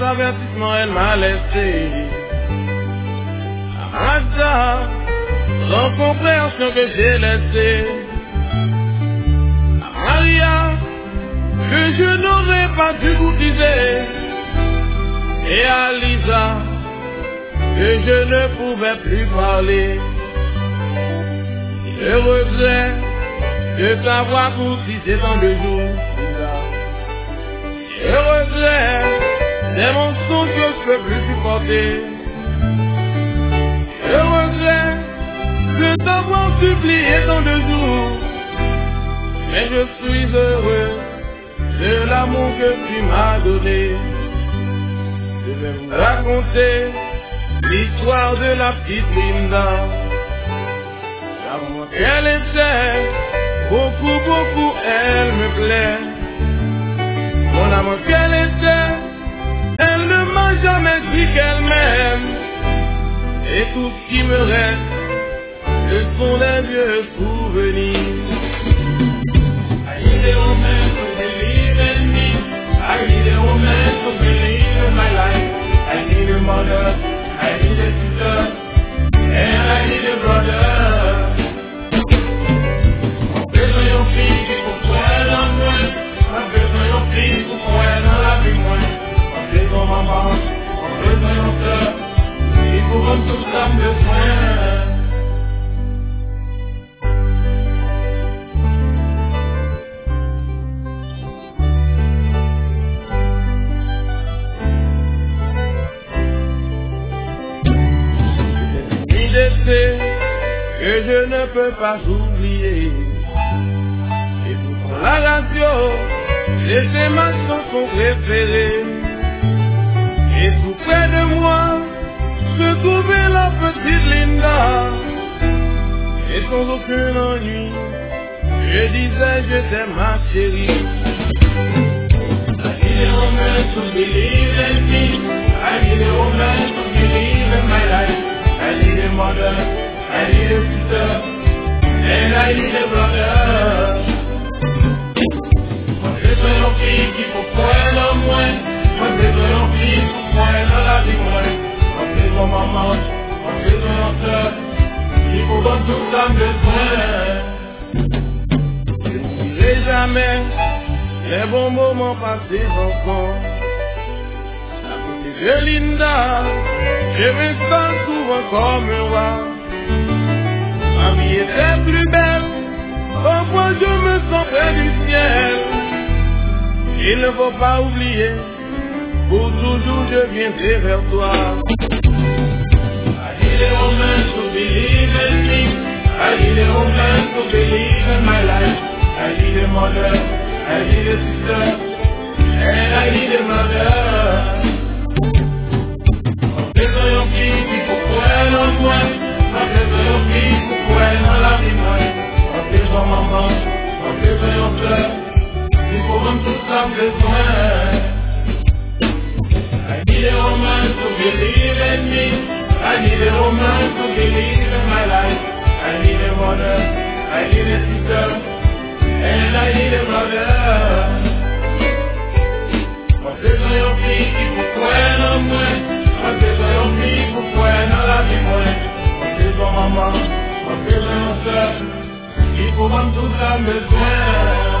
sans avertissement, elle m'a laissé. À hasard, sans compréhension que j'ai laissé. À Maria, que je n'aurais pas dû goûter. Et à Lisa, que je ne pouvais plus parler. Je regrette de t'avoir courtisé dans 2 jours. Je regrette des mensonges que je peux plus supporter. Je regrette de t'avoir supplié dans 2 jours. Mais je suis heureux de l'amour que tu m'as donné. Je vais vous raconter l'histoire de la petite Linda. L'amour qu'elle était, beaucoup, elle me plaît. Mon amour qu'elle était, elle ne m'a jamais dit qu'elle m'aime. Et tout ce qui me reste, ce sont les vieux souvenirs. I need a woman to believe in me. I need a woman to believe in my life. I need a mother, I need a sister, and I need a brother. Besoin de fille qui faut croire dans moi. Besoin de fille pour croire dans la vie moi. Besoin de maman, besoin de soeur. Il faut rendre tout ça besoin. Que je ne peux pas oublier. Et pour la radio, c'est ma chanson préférée. Et tout près de moi, se trouvait la petite Linda. Et sans aucun ennui, je disais je t'aime ma chérie. I need a woman to believe in me. I need a woman to believe in my life. I need a mother, I need a sister, and I need a brother. Moi j'ai besoin d'une fille qui faut croire dans moi. Moi j'ai besoin d'une fille qui faut croire dans la vie moi. Moi j'ai besoin de maman, moi j'ai besoin de soeur. Il faut qu'on tout ça besoin. Je n'oublierai jamais les bons moments passés ensemble. À côté de Linda, je me sens souvent comme un roi. Ma vie était plus belle, parfois je me sens près du ciel. Il ne faut pas oublier, pour toujours je viendrai vers toi. I need a woman to believe in me. I need a woman to believe in my life. I need a mother, I need a sister, and I need a brother. Besoin de fille qui faut croire en moi. Besoin de fille pour croire dans la vie moi. Besoin de maman, besoin de soeur. Il faut rendre tout ça besoin. I need a woman to believe in me. I need a woman to believe in my life. I need a mother, I need a sister, and I need a brother. Besoin de fille qui faut croire en moi. Besoin de fille pour croire dans la vie moi. Besoin de maman, besoin de soeur. Il faut rendre tout ça besoin.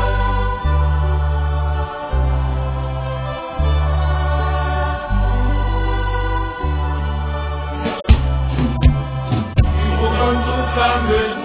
Il faut rendre tout ça besoin.